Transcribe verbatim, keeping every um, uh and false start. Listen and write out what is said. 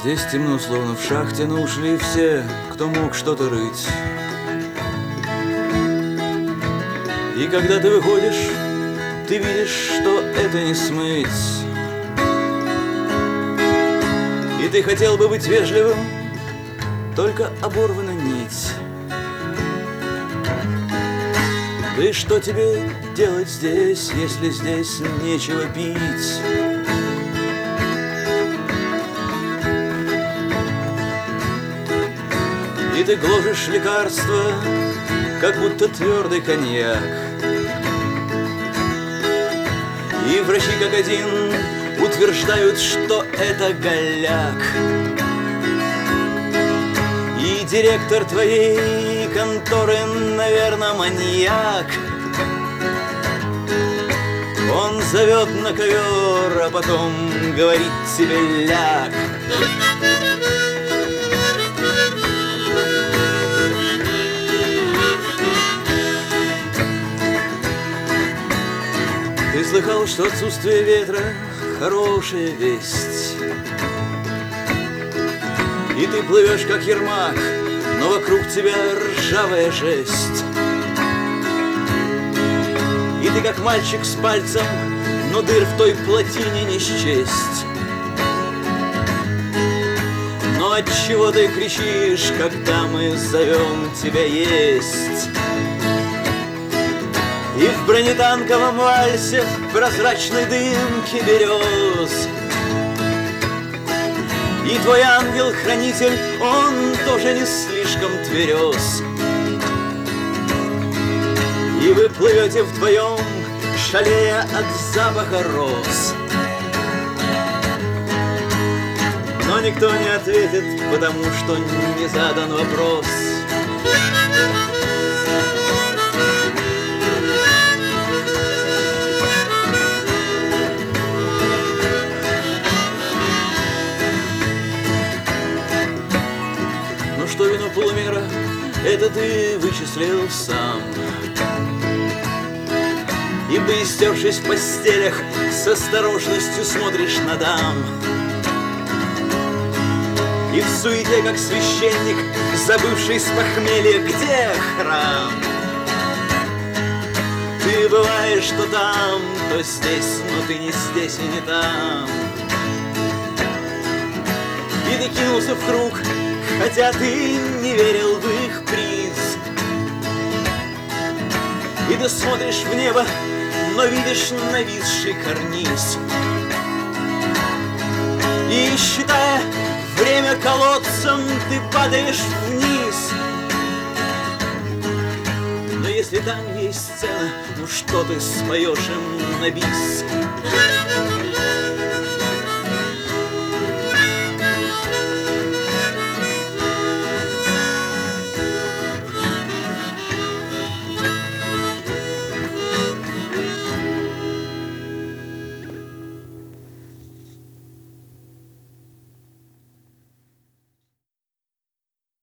Здесь темно, словно в шахте, но ушли все, кто мог что-то рыть. И когда ты выходишь, ты видишь, что это не смыть. И ты хотел бы быть вежливым, только оборвана нить. Да и что тебе делать здесь, если здесь нечего пить? И ты гложешь лекарства, как будто твердый коньяк. И врачи как один утверждают, что это голяк. И директор твоей конторы, наверное, маньяк. Он зовет на ковер, а потом говорит тебе ляг. Ты слыхал, что отсутствие ветра — хорошая весть. И ты плывешь, как Ермак, но вокруг тебя ржавая жесть. И ты как мальчик с пальцем, но дыр в той плотине не счесть. Но отчего ты кричишь, когда мы зовем тебя есть? И в бронетанковом вальсе, в прозрачной дымке берез, и твой ангел-хранитель, он тоже не слишком тверез. И вы плывете вдвоем, шалея от запаха роз. Но никто не ответит, потому что не задан вопрос. Что вину полумера, это ты вычислил сам. И, поистершись в постелях, с осторожностью смотришь на дам. И в суете, как священник, забывший с похмелья, где храм. Ты бываешь то там, то здесь, но ты не здесь и не там. И ты кинулся в круг, хотя ты не верил в их приз. И ты смотришь в небо, но видишь нависший карниз. И, считая время колодцем, ты падаешь вниз. Но если там есть сцена, ну что ты споешь им на бис?